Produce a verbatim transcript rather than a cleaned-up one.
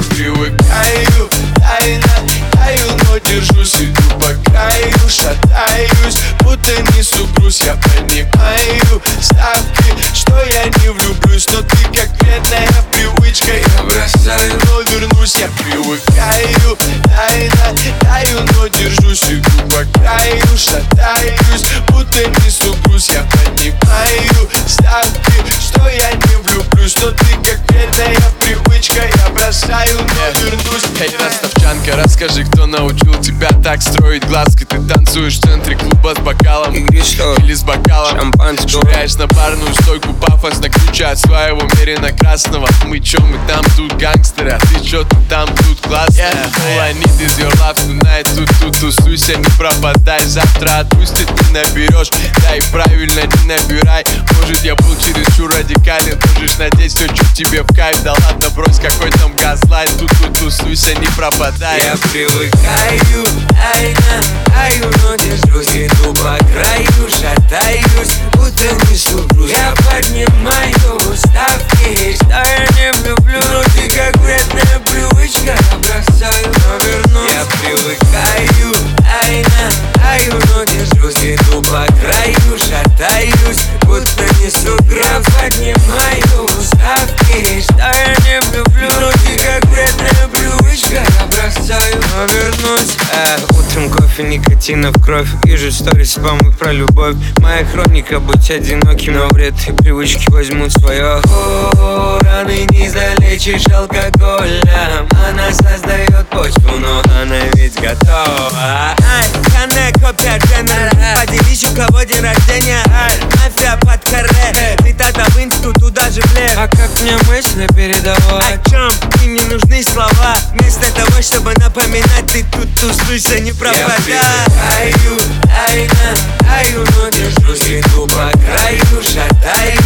привыкаю, тайно таю, но держусь, иду по краю, шатаюсь, будто несу груз. Я понимаю ставки, что я не влюблюсь, но ты как вредная привычка. Я бросаю, но вернусь. Я привыкаю, тайно таю, но держусь, иду по краю, шатаюсь, будто несу груз. Я понимаю ставки, что я не влюблюсь, но ты как вредная привычка. Я бросаю, но вернусь. Эй, ростовчанка, расскажи, кто научил тебя так строить глазки? Ты танцуешь в центре клуба с бокалом или с бокалом шампанского, швыряешь на барную стойку пафосно ключа от своего мерина красного. Мы чё, мы там тут гангстеры, а ты чё, ты там тут классная. All I need is your love tonight. Тут-тут тусуйся, не пропадай. Завтра отпустит, не наберешь. Да и правильно, не набирай. Может, я был чересчур радикален, можешь надеть все, что тебе в кайф. Да ладно, брось, какой там газлайт. Тут-тут тусуйся, не пропадай. Я привыкаю, тайно таю, но держусь, иду по краю, шатаюсь, будто несу груз. Я поднимаю ставки, что я не влюблю, но ты как вредная привычка. Я бросаю, но вернусь. Я привыкаю, тайно таю, но держусь, иду по краю, шатаюсь, будто несу груз. Я поднимаю ставки, что я не влюблю, но ты как вредная привычка. Я бросаю, но вернусь. э, Утром кофе, никотина в кровь. Вижу сторис, спамы про любовь. Моя хроника, быть одиноким, но вред и привычки возьмут свое. О, раны не залечишь алкоголем. Она создает почву, но она ведь готова. Канэ, копия Дженнер. Поделись, у кого день рождения. Мафия под каре. Ты тогда в инсту, туда же в лев. А как мне мысли передавать? О чем? Им не нужны слова. Вместо того, чтобы напоминать, ты тут тусуйся, не пропадай. Я привыкаю, тайно таю, но держусь, иду по краю, шатаюсь,